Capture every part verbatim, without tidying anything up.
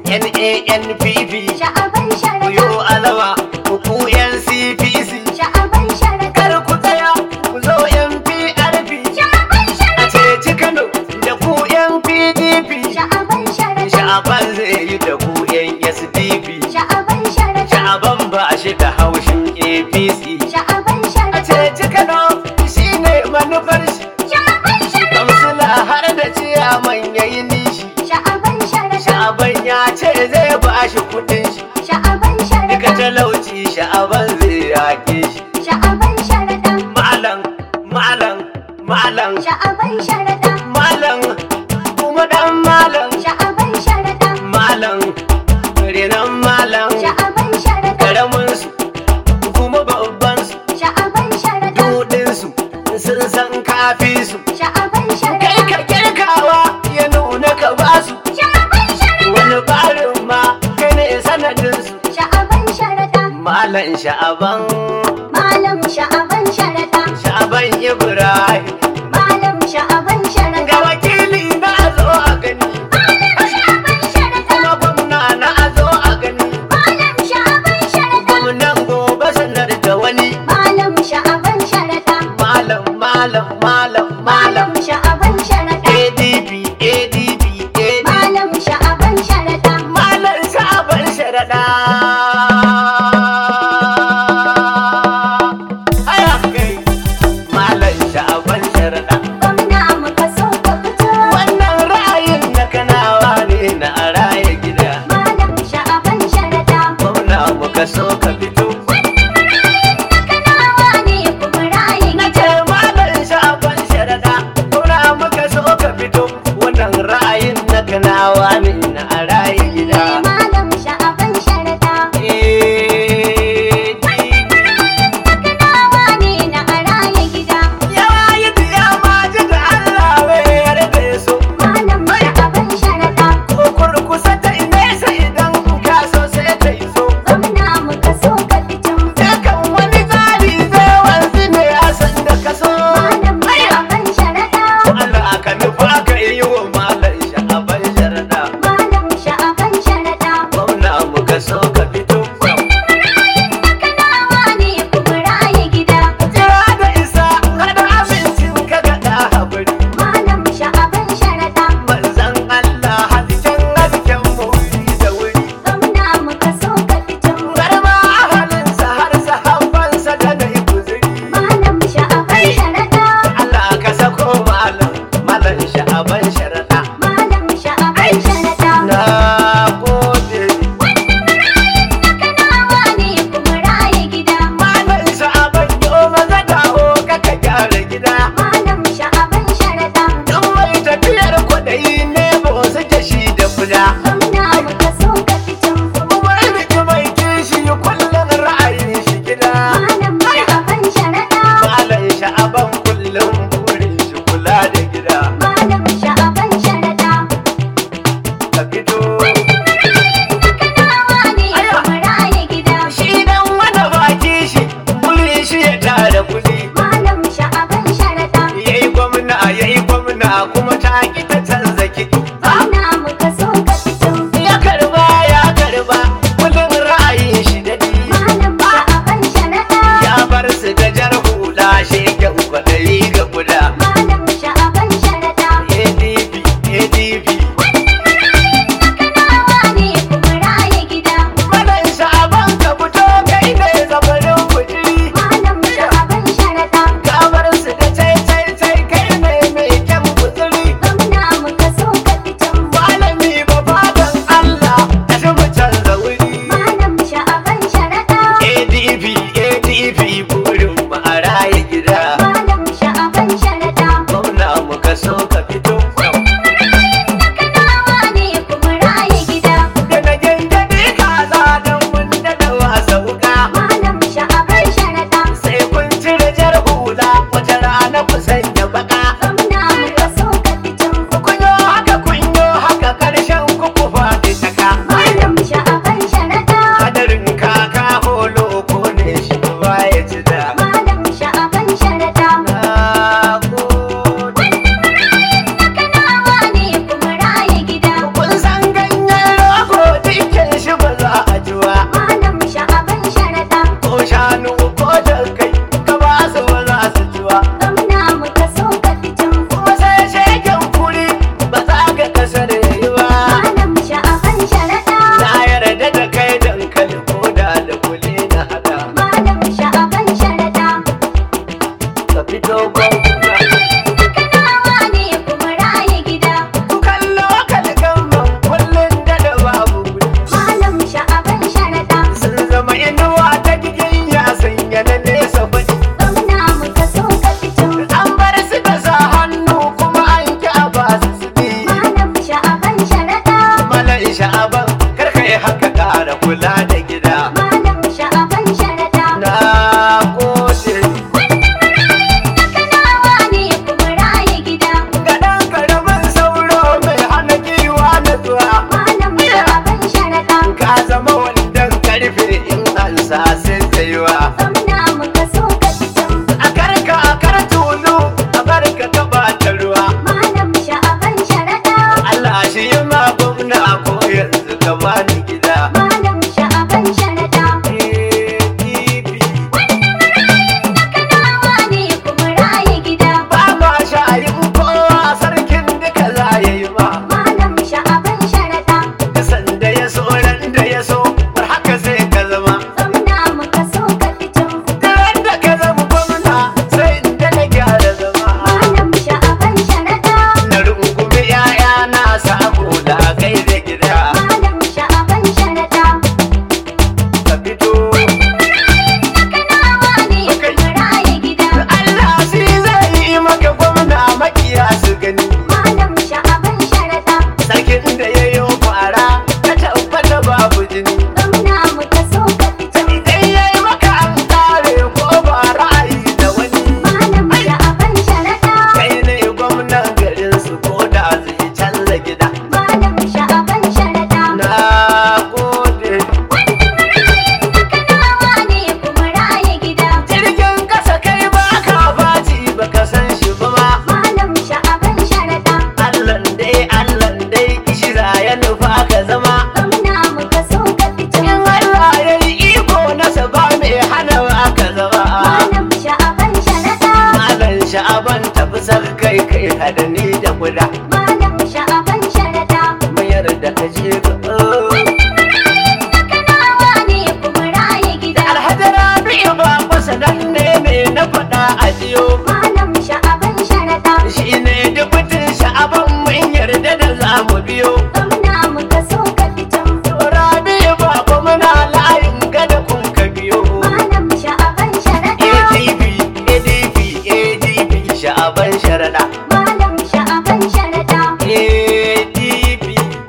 N A N P P Sha'aban Sharaɗa. Yo alawa ku N C P C Sha'aban Sharaɗa. kar ku tsaya ku zo N P R P Sha'aban a Sharaɗa. ceci Kano da ku N P D P Sha'aban Sharaɗa. Sha'aban zai yi da ku N S D P Sha'aban Sharaɗa. Sha'aban ba shi da haushin A P C Sha'aban a Sharaɗa. ceci Kano shine manufar shi Sha'aban Sharaɗa. Kamsila har da ciyaman yayi nishi Sha'aban Sharaɗa. Sha'aban ya ce zai ba shi kudin shi Sha'aban Duka Sharaɗa. talauci Sha'aban zai yake shi Sha'aban Sharaɗa. Malam, malam, malam, Sha'aban Sharaɗa. malam, kuma dan malam, Sha'aban Sharaɗa. malam, renan malam, Sha'aban Sharaɗa. karamin su, kuma babban su, Sha'aban Sharaɗa. dudin su, sun san kafi su. Sha'aban Kai Sharaɗa. ka girkawa ya nuna ka ba su, Sha'aban Sharaɗa. wani barin ma kai ne sanadin su. Sha'aban Sharaɗa. Malam Sha'aban, Malam Sha'aban Sharaɗa. Sha'aban Ibrahim, Malam Sha'aban Sharaɗa. ga wakili na zo a gani. Malam Sha'aban Sharaɗa. Kuma gwamna na zo a gani. Malam Sha'aban Sharaɗa. Gwamnan gobe sanar da wani. Malam Sha'aban Sharaɗa. Malam, malam, malam, malam. Malam Sha'aban Sharaɗa. A D P, A D P, A D P. Malam Sha'aban Sharaɗa. Malam Sha'aban Sharaɗa. Aya kai. Malam Sha'aban Sharaɗa. Gwamna muka so ka fito. Wannan ra'ayin na kanawa ne na a raya gida. Malam Sha'aban Sharaɗa. Gwamna muka so ka fito. Kanawa ne kuma raye Na gida. ce Malam Sha'aban Sharaɗa. Gwamna muka so ka fito. Wannan ra'ayin na kanawa ne na a raya gida. Malam Sha'aban Sharaɗa. Eh, Kanawa ne na a raye gida. yawa yi diya maji da Allah wai yarda ya so. Malam Sha'aban Sharaɗa. Ko kurkusa ta nesa idan ka so sai ta iso. Gwamna muka so ka fito. Dukan wani tsari zai wanzu ne a san da ka so. Malam Sha'aban Sharaɗa. Allah ka nufa ka yi wa Malam Sha'aban Sharaɗa. Malam Sha'aban Sharaɗa. Gwamna muka so ka fito. Kanawa ne kuma raye gida. Jira da isa hada abincin ka ga ɗa haƙuri. Malam Sha'aban Sharaɗa. Manzan Allah hasken hasken wuri da wuri. Gwamna muka so ka fito. Garma ahalinsa har sahabbansa da na yi guzuri. Malam Sha'aban Sharaɗa. Allah ka sako malam, malam Sha'aban Sharaɗa. Malam Sha'aban Sharaɗa. Na gode. Kanawa ne kuma raye gida. Malam Sha'aban yo maza dawo ka ka gyara gida. Malam Sha'aban Sharaɗa. Duk mai tafiyar kwaɗayi ne ba wasu jashi da kuda. Gwamna muka so ka fito. Kuma riki mai kishi kullum ra'ayin shi gida. Malam Sha'aban Sharaɗa. Malam Sha'aban kullum burin shi kula da gida. Malam Sha'aban Sharaɗa. Ka fito. Kanawa ne kuma raye gida. Shi dan wani baki shi burin shi ya tara kuɗi. Malam Sha'aban Sharaɗa. Yayi gwamna yayi gwamna kuma ta ki ta canza kiɗi. Gwamna muka so ka fito. kula da gida. Malam Sha'aban Sharaɗa. Na gode. Kanawa ne kuma raye gida. Ga ɗan ƙaramin sauro mai hana giwa natsuwa. Malam Sha'aban Sharaɗa. Ka zama wandon karfe in an sa sai tsayuwa. Gwamna muka so ka fito. A karka a kar tulu a barka ka ɓata ruwa. Malam Sha'aban Sharaɗa. Allah shi yi ma gwamna ko yanzu ka bani gida. Malam Sha'aban Sharaɗa. A D P. Kanawa ne kuma raye gida. Ba ma sha'ayin kowa sarkin duka za ya yi ma. Malam Sha'aban Sharaɗa. Sanda ya so ran da ya so har haka sai ka zama. Gwamna muka so ka fito. Ran da ka zama gwamna sai inda na gyara zama. Malam Sha'aban Sharaɗa. Na rungumi 'ya'ya na samu da kai da gida. Malam Sha'aban Sharaɗa. Ka fito. Kanawa ne kuma raye gida. Allah shi zai yi maka gwamna makiya su gani. Malam Sha'aban Sharaɗa. Sarkin da ya yi fara ka tabbata babu jini. Gwamna muka so ka fito. Idan ya yi maka an kare ko ba ra'ayi da wani. Malam Sha'aban Sharaɗa. Kai ne gwamnan garin su ko da zai canza gida. Malam Sha'aban Sharaɗa. Na gode. Kanawa ne kuma raye gida. Jirgin kasa kai baka baci baka san shi ba ma. Malam Sha'aban Sharaɗa. Allan dai Allan dai kishira ya nufa ka zama. Gwamna muka so ka fito. In Allah ya yi iko nasa ba mai hana ka zama. Malam Sha'aban Sharaɗa. Malam sha'aban tafi sar kai kai hadani da guda. Malam Sha'aban Sharaɗa. Mayar da ka je ga Kanawa ne kuma raye gida. Alhaji Rabi'u ba kusa dan ne me na faɗa a jiyo. Malam Sha'aban Sharaɗa. Shi ne dubutin sha'aban mun yarda da za mu biyo. Gwamna muka so ka fito. Rabi'u ba muna layin gada kun ka biyo. Malam Sha'aban Sharaɗa. A D P A D P A D P sha'aban sharaɗa. Malam Sha'aban Sharaɗa. A D P.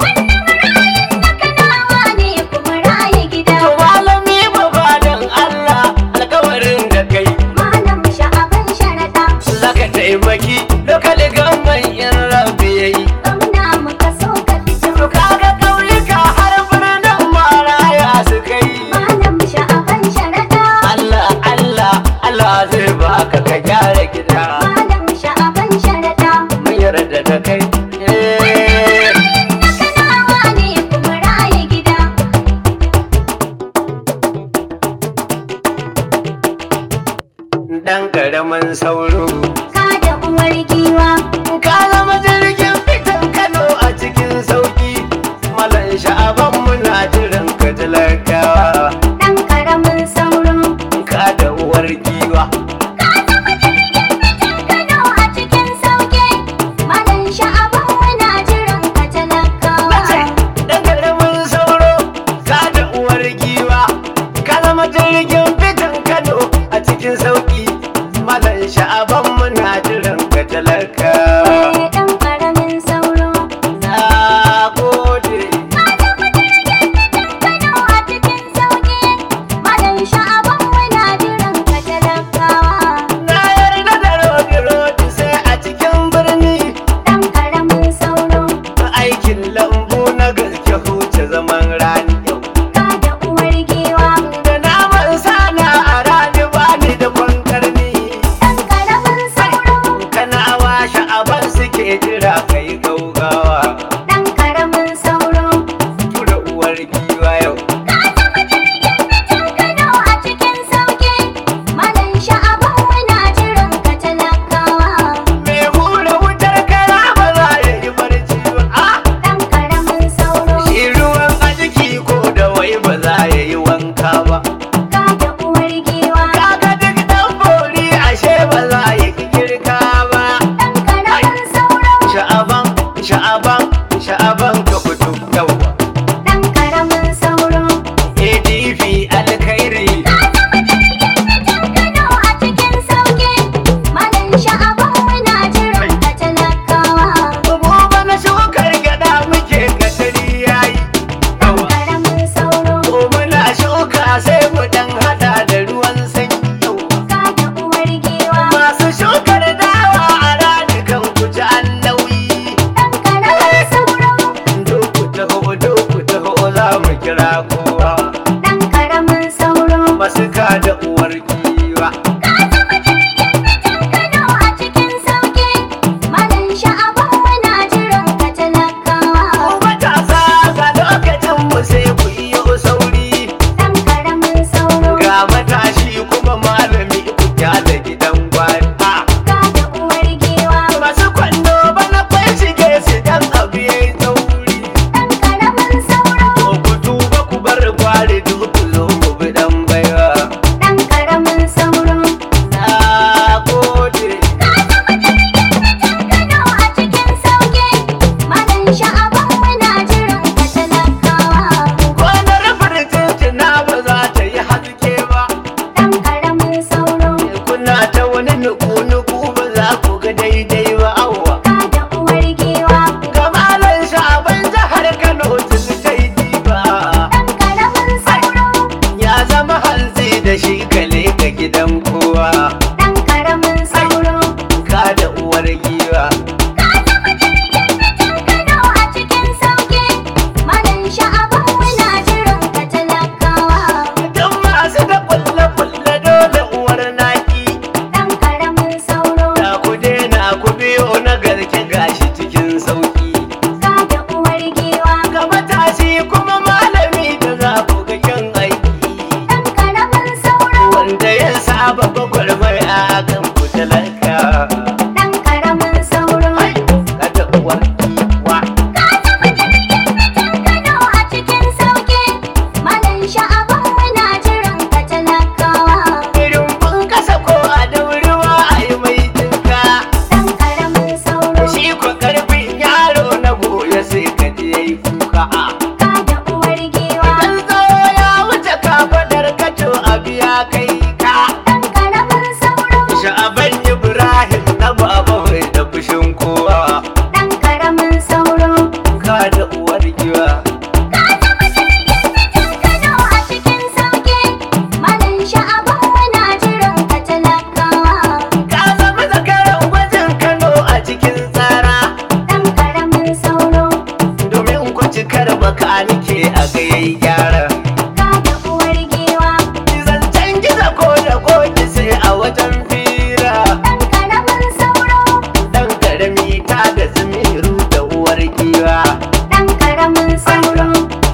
Kanawa ne kuma raye gida. To malami ba fadan Allah alkawarin da kai. Malam Sha'aban Sharaɗa. Zaka taimaki lokali gamban in rabbi yayi. Gwamna muka so ka fito. To kaga ƙauyuka har birnin maraya su kai. Malam Sha'aban Sharaɗa. Allah Allah Allah zai baka ka gyara gida. Malam Sha'aban Sharaɗa. Mun yarda da kai. Eh. Kanawa ne kuma raye gida. Dan karamin sauro. Ka da uwar giwa. Ka zama jirgin fitan Kano a cikin sauki. Malam sha'aban muna jiran ka talakawa. Ɗan ƙaramin sauro. Ka da uwar giwa. Kano a cikin sauƙi. Malam Sha'aban muna jiran ka talakawa. Nace dan karamin sauro. Ka da uwar giwa. Ka zama jirgin fitan Kano a cikin sauki. Malam sha'aban muna jiran ka talakawa. Eh, ɗan ƙaramin sauro. Na gode. Kano a cikin sauƙi. Malam Sha'aban muna jiran ka talakawa. Na yarda da rodi-rodi sai a cikin birni. Ɗan ƙaramin sauro. Aikin lambu na gaske huce zaman rani yau. Ka da uwar giwa. Da naman sana a rani bani da kwankarni. Ɗan ƙaramin sauro. Kanawa sha'aban suke jira kai gaugawa. Ɗan ƙaramin sauro. Tura uwar giwa yau. Kano a cikin sauƙi. Malam Sha'aban muna jiran ka talakawa. Me hura wutar kara ba za ya yi barci ba. Ah! Ɗan ƙaramin sauro. Shi ruwan a jiki ko da wai ba za ya yi wanka ba. Ka da uwar giwa. Kaga duk dan bori ashe ba za ya yi girka ba. Ɗan ƙaramin sauro. Sha'aban, sha'aban, sha'aban ka fito yawa. Ɗan ƙaramin sauro. A D P alkhairi. Kano a cikin sauƙi. Malam Sha'aban muna jiran ka talakawa. Gobe na shukar gada muke katari yayi. Ɗan ƙaramin sauro. Gobe kira kowa. ɗan ƙaramin sauro. Masu kada uwar giwa. Ka zama jirgin fitan Kano a cikin sauƙi. Malam Sha'aban muna jiran ka talakawa. Ku matasa ga lokacin mu sai ku iyo sauri. Ɗan ƙaramin sauro. Ga matashi kuma malami ku kyale gidan gwari. Ah, Ka da uwar giwa. masu kwando bana kwai shige su dan abu yayi tsauri. Ɗan ƙaramin sauro. Ko ku tuba ku bar gwari duk ku zo mu bi dan baiwa. Ɗan ƙaramin sauro. Na gode. Ka zama jirgin fitan Kano a cikin sauƙi. Malam Sha'aban muna jiran ka talakawa. Gonar firjintina ba za ta yi haske ba. Ɗan ƙaramin sauro. Kuna ta wani nuku-nuku ba za ku ga daidai ba awwa. Ka da uwar giwa. Ga malan Sha'aban jihar Kano tun ta yi diba. Ɗan ƙaramin sauro. Ya zama hantsi da shi kale ga gidan kowa. Ɗan ƙaramin sauro. Ka da uwar giwa. Ka zama jirgin fitan Kano a cikin sauƙi. Malam Sha'aban muna jiran ka talakawa. Don masu da kulle-kulle dole uwar naki. Ɗan ƙaramin sauro. Da ku daina ku biyo na garke gashi cikin sauki. Ka da uwar giwa. Ga matashi kuma malami da za ku ga kyan aiki. Ɗan ƙaramin sauro. Wanda ya saba gwagwarmai a kan ku talaka. Ɗan ƙaramin sauro. Ai, kada uwar giwa. Ka zama jirgin fitan Kano a cikin sauƙi. Malam Sha'aban muna jiran ka talakawa. Irin kun kasa ko a daurewa a yi mai tinka. Ɗan ƙaramin sauro. Shi ko karfin yaro na goya sai ka je yayi kuka. Ka da uwar giwa. Dan tsawo ya wuce kafadar kato a biya kai ka. Ɗan ƙaramin sauro. Sha'aban Ibrahim na baba mai da fushin kowa. Ɗan ƙaramin sauro. Ka da uwar giwa. Ka zama jirgin fitan Kano a cikin sauƙi. Malam Sha'aban muna jiran ka talakawa. Ka zama zakaran gwajin Kano a cikin tsara. Ɗan ƙaramin sauro. Domin ku cikar baka nike a ga yayi gyara. Ka da uwar giwa. Zancen gizo ko da koki sai a wajen fira. Ɗan ƙaramin sauro. Dan karami ta da zimiru da uwar giwa. Ɗan ƙaramin sauro.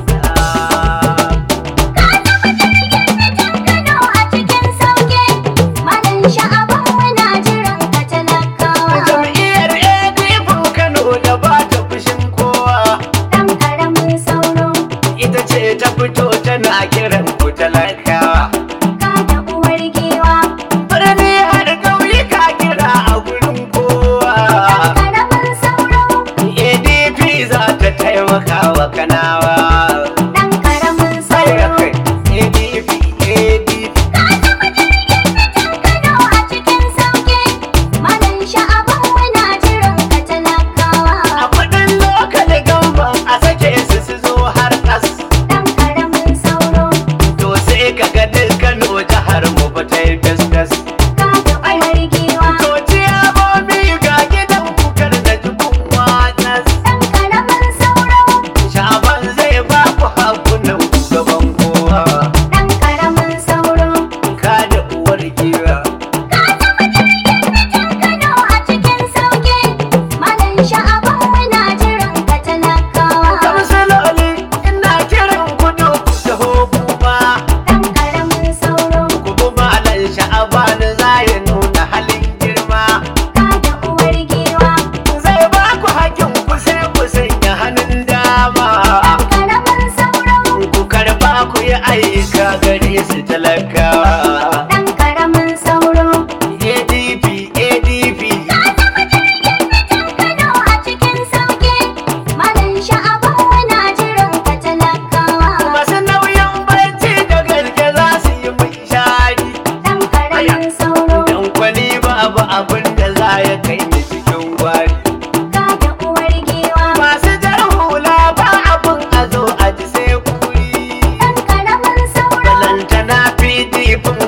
Ah, Ka zama jirgin fitan Kano a cikin sauƙi. Malam Sha'aban muna jiran ka talakawa. Jam'iyyar A D P Kano da ba ta fushin kowa. Ɗan ƙaramin sauro. Ita ce ta fito tana kiran ku talakawa. Ka da uwar giwa. Birni har ƙauyuka kira a gurin kowa. Ɗan ƙaramin sauro. A D P za ta taimaka wa kanawa. Ɗan ƙaramin Sai da sauro. kai A D P A D P. Ka zama jirgin fitan Kano a cikin sauƙi. Malam Sha'aban muna jiran ka talakawa. A kudin lokal gamban a sake su su zo har ƙas. Ɗan ƙaramin sauro. To sai ka ga dukkan jihar mu ba ta yi fes-fes. Ka da uwar giwa. To ciyamomi ga gidan kukar da jikun watas. Ɗan ƙaramin sauro. Shaban zai ba ku hakunan gaban kowa. Ɗan ƙaramin sauro. Ka da uwar giwa. Ka zama jirgin fitan Kano a cikin sauƙi. Malam Sha'aban muna jiran ka talakawa. Kamsaloli ina kiran kudu ku taho kuma. Ɗan ƙaramin sauro. Ku bi malan Sha'aban za ya nuna halin girma. Ka da uwar giwa. Zai ba ku hakin ku sai ku sanya hannun dama. Ɗan ƙaramin sauro. Ku karba ku yi aika gare su talakawa. Ɗan ƙaramin sauro. A D P A D P. Ka zama jirgin fitan Kano a cikin sauƙi. Malam Sha'aban muna jiran ka talakawa. Masu nauyin barci da gaske za su yi mai shari. Ɗan ƙaramin sauro. Dan kwali babu abin da za ya kai ni cikin gwari. Ka da uwar giwa. Masu jar hula ba abin a zo a ji sai kuri. Ɗan ƙaramin sauro. Balantana P D P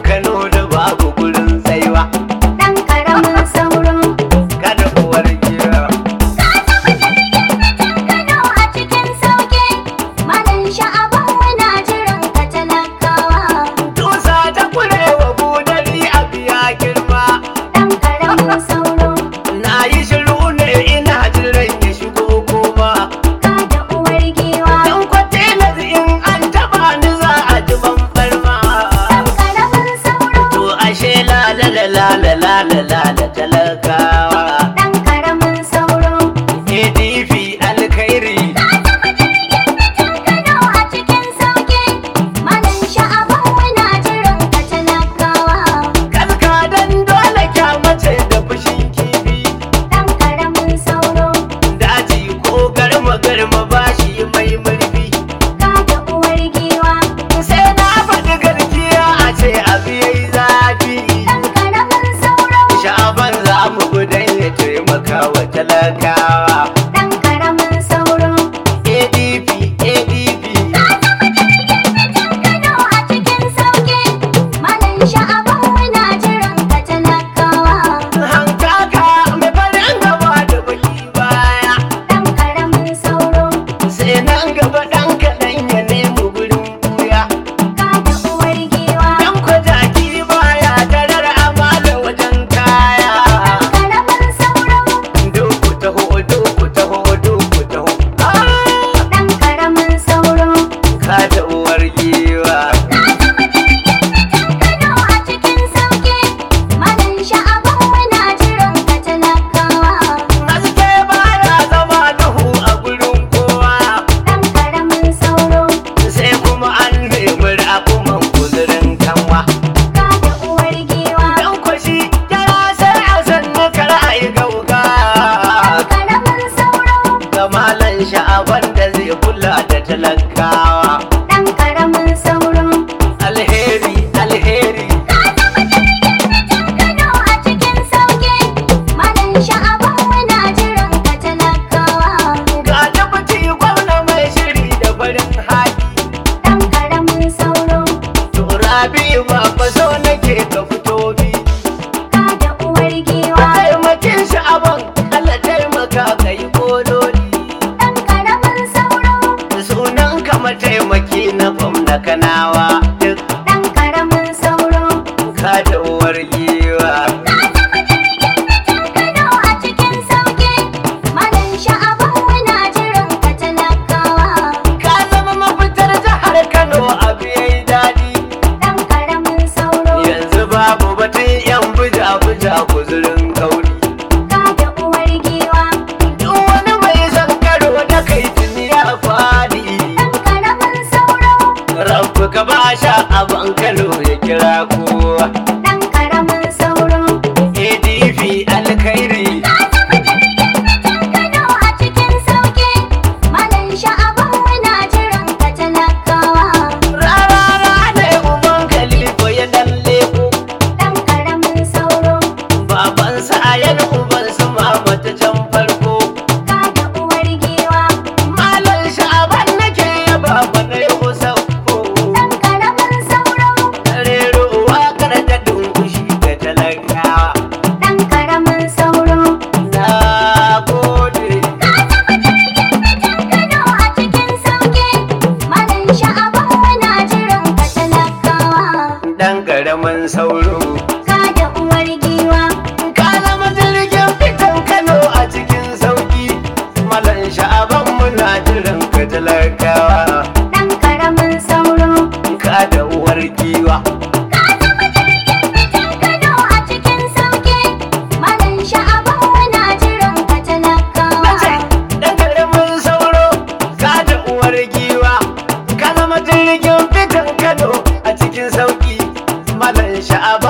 nan gaba ɗan kaɗan ya nemi gurin ɓuya. Ka da uwar giwa. Dan kwajaki baya tarar amala wajen kaya. Karamin sauro. Duku taho, duku taho, duku taho. Ah! Ɗan karamin sauro. Ka da uwar giwa. Ka zama jirgin fitan Kano a cikin sauƙi. Malam Sha'aban muna jiran ka talakawa. Haske baya zama duhu a gurin kowa. Ɗan karamin sauro. Sai kuma an nemi raƙuman guzurin kanwa. Ka da uwar giwa. Dan kwashi yara sai a sannu kar a yi gauga. Karamin sauro. Ga Malam Sha'aban da zai kula da talakawa. Ɗan karamin sauro. Alheri, alheri. Ka zama jirgin fitan Kano a cikin sauƙi. Malam Sha'aban muna jiran ka talakawa. Ga tabbati gwamna mai shiri da farin haki. Ɗan karamin sauro. To Rabi'u ba fa so nake ka fito bi. Ka da uwar giwa. Taimakin Sha'aban, Allah taimaka ka yi kololi. Ɗan karamin sauro. Sunan ka mataimaki na gwamna Kanawa. Duk Ɗan karamin sauro. ka da uwar giwa. Ka zama jirgin fitan Kano a cikin sauƙi. Malam Sha'aban muna jiran ka talakawa. Ka zama mafitar jihar Kano abu yayi daɗi. Ɗan karamin sauro. Yanzu babu batun yan buja-buja guzurin kauri. Ka da uwar giwa. Duk wani mai son karo da kai tuni ya faɗi. Ɗan karamin sauro. Rabbu ka ba sha abin Kano ya kira kowa. Ɗan karamin sauro. A D P alkhairi. Ka zama jirgin fitan Kano a cikin sauƙi. Malam Sha'aban muna jiran ka talakawa. Rarara ne uban Khalifa ya dan leko. Ɗan karamin sauro. Babansa ayan ubansa mama ta can farko. Ka da uwar giwa. Malam Sha'aban nake yaba bana yau sauko. Ɗan karamin sauro. Rero waƙar da dunkushi ga talakawa. Ɗan karamin sauro. Na gode. Ka zama jirgin fitan Kano a cikin sauƙi. Malam Sha'aban muna jiran ka talakawa. Dan ƙaramin sauro. Ka da uwar giwa. Ka zama jirgin fitan Kano a cikin sauki. Malam Sha'aban muna jiran ka talakawa. Ɗan karamin sauro. Ka da uwar giwa. Ka zama jirgin fitan Kano a cikin sauƙi. Malam Sha'aban muna jiran ka talakawa. Nace dan ƙaramin sauro. Ka da uwar giwa. Ka zama jirgin fitan Kano a cikin sauki. Malam Sha'aban